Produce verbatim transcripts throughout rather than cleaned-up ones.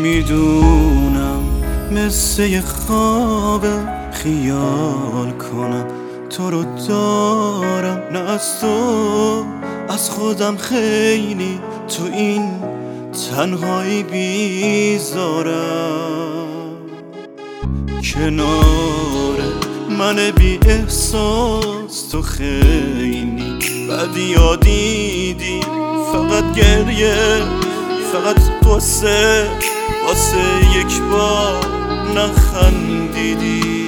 میدونم مثل یه خواب خیال کنم تو رو دارم، نه از تو از خودم خیلی تو این تنهایی بیزارم. کنار من بی احساس تو خیلی بدیا دیدی، فقط گریه، فقط قصه، واسه یک بار نخندیدی.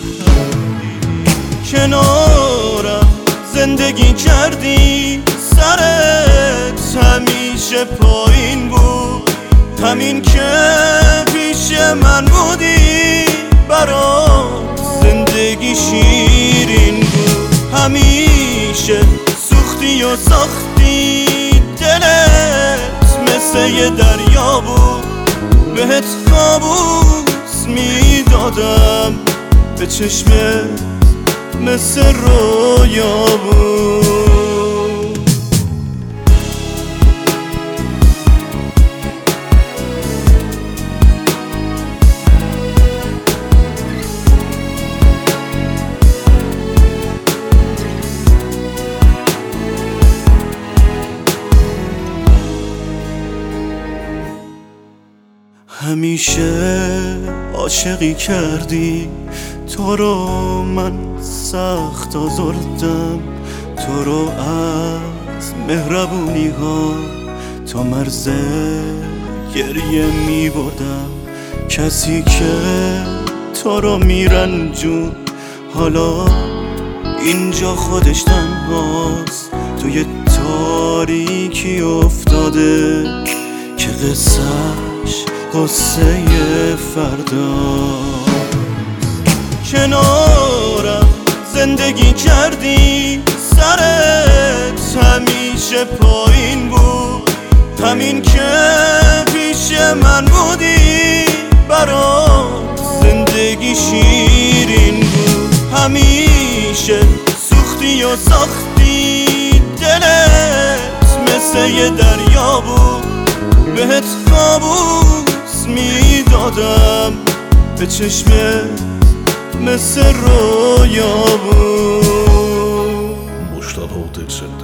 کنارم زندگی کردی، سرت همیشه پایین بود، همین که پیش من بودی برات زندگی شیرین بود. همیشه سوختی و ساختی، دلت مثل یه دریا بود، بهت کابوس میدادم، به چشمت مثل رویا بود. همیشه عاشقی کردی، تو رو من سخت آزردم، تو رو از مهربونی ها تا مرز گریه می بردم. کسی که تو رو میرنجون حالا اینجا خودش تنهاست، توی تاریکی افتاده که قصهش قصه فردا. کنارم زندگی کردی، سرت همیشه پایین بود، همین که پیش من بودی برات زندگی شیرین بود. همیشه سوختی و ساختی، دلت مثل یه دریا بود، بهت کابوس میدادم، به چشمت مثل رویا بود. مجتبی دلشن